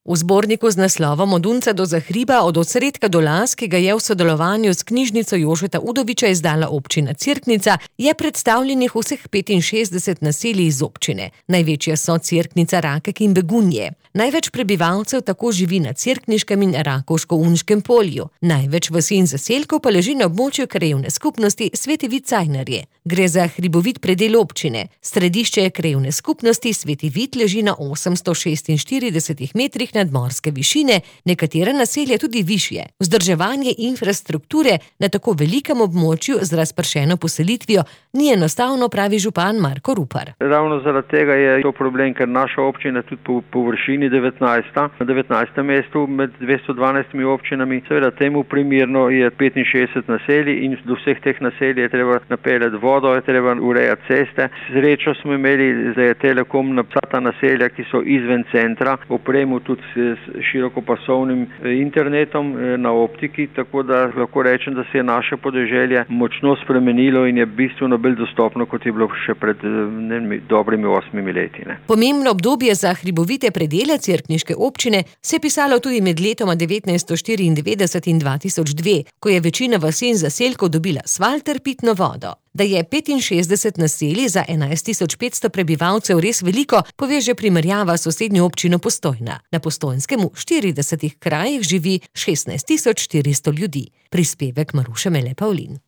V zborniku z naslovom Od Unca do Zahriba, od Osredka do Las, ki ga je v sodelovanju s knjižnico Jožeta Udoviča izdala občina Cerknica, je predstavljenih vseh 65 naselij iz občine. Največje so Cerknica, Rakek in Begunje. Največ prebivalcev tako živi na cerkniškem in Rakovško-Unškem polju. Največ vasi in zaselkov pa leži na območju krajevne skupnosti Sveti Vid Cajnarje. Gre za hribovit predel občine. Središče krajevne skupnosti Sveti Vid leži na 846 metrih nadmorske višine, nekatera naselja tudi višje. Vzdrževanje infrastrukture na tako velikem območju z razpršeno poselitvijo ni enostavno, pravi župan Marko Rupar. Ravno zaradi tega je to problem, ker naša občina tudi po površini 19. na 19. mestu med 212 občinami. Seveda temu primerno je 65 naselij in do vseh teh naselij je treba napeljati vodo, je treba urejati ceste. Srečo smo imeli, da je Telekom na vsa ta naselja, ki so izven centra, opremil tudi s širokopasovnim internetom na optiki, tako da lahko rečem, da se je naše podeželje močno spremenilo in je bistveno bolj dostopno, kot je bilo še pred dobrimi 8 leti. Pomembno obdobje za hribovite predele cerkniške občine se je pisalo tudi med letoma 1994 in 2002, ko je večina vasi in zaselkov dobila asfalt ter pitno vodo. Da je 65 naselij za 11.500 prebivalcev res veliko, pove že primerjava s sosednjo občino Postojna. Na Postojnskem v 40 krajih živi 16.400 ljudi. Prispevek Maruše Mele Pavlin.